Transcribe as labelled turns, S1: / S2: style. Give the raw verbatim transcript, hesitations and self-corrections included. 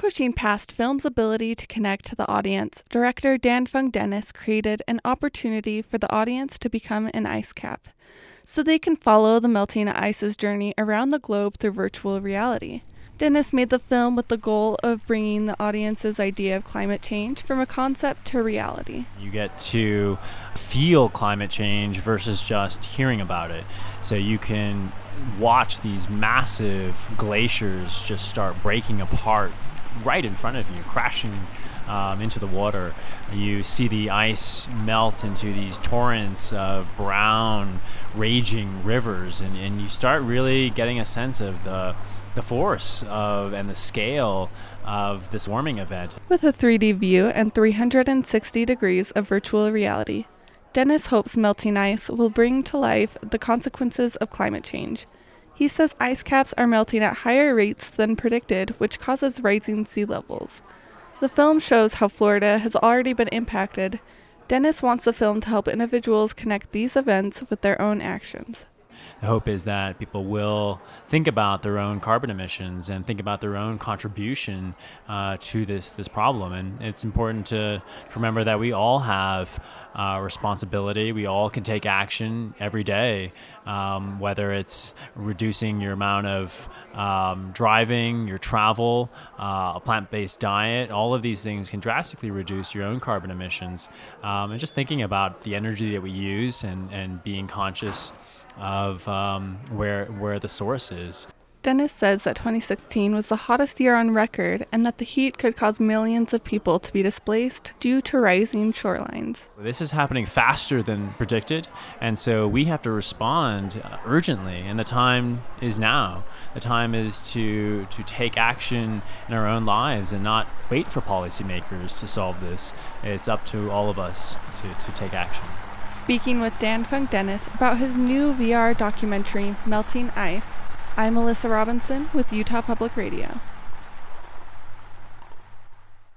S1: Pushing past film's ability to connect to the audience, director Dan Fung Dennis created an opportunity for the audience to become an ice cap, so they can follow the melting ice's journey around the globe through virtual reality. Dennis made the film with the goal of bringing the audience's idea of climate change from a concept to reality.
S2: You get to feel climate change versus just hearing about it. So you can watch these massive glaciers just start breaking apart right in front of you, crashing um, into the water. You see the ice melt into these torrents of brown, raging rivers, and, and you start really getting a sense of the the force of and the scale of this warming event.
S1: With a three D view and three hundred sixty degrees of virtual reality, Dennis hopes melting ice will bring to life the consequences of climate change. He says ice caps are melting at higher rates than predicted, which causes rising sea levels. The film shows how Florida has already been impacted. Dennis wants the film to help individuals connect these events with their own actions.
S2: The hope is that people will think about their own carbon emissions and think about their own contribution uh, to this this problem. And it's important to, to remember that we all have uh, responsibility. We all can take action every day, um, whether it's reducing your amount of um, driving, your travel, uh, a plant-based diet. All of these things can drastically reduce your own carbon emissions. Um, and just thinking about the energy that we use and, and being conscious of um, where where the source is.
S1: Dennis says that twenty sixteen was the hottest year on record and that the heat could cause millions of people to be displaced due to rising shorelines.
S2: This is happening faster than predicted, and so we have to respond urgently, and the time is now. The time is to to take action in our own lives and not wait for policymakers to solve this. It's up to all of us to, to take action.
S1: Speaking with Dan Fung Dennis about his new V R documentary, Melting Ice, I'm Melissa Robinson with Utah Public Radio.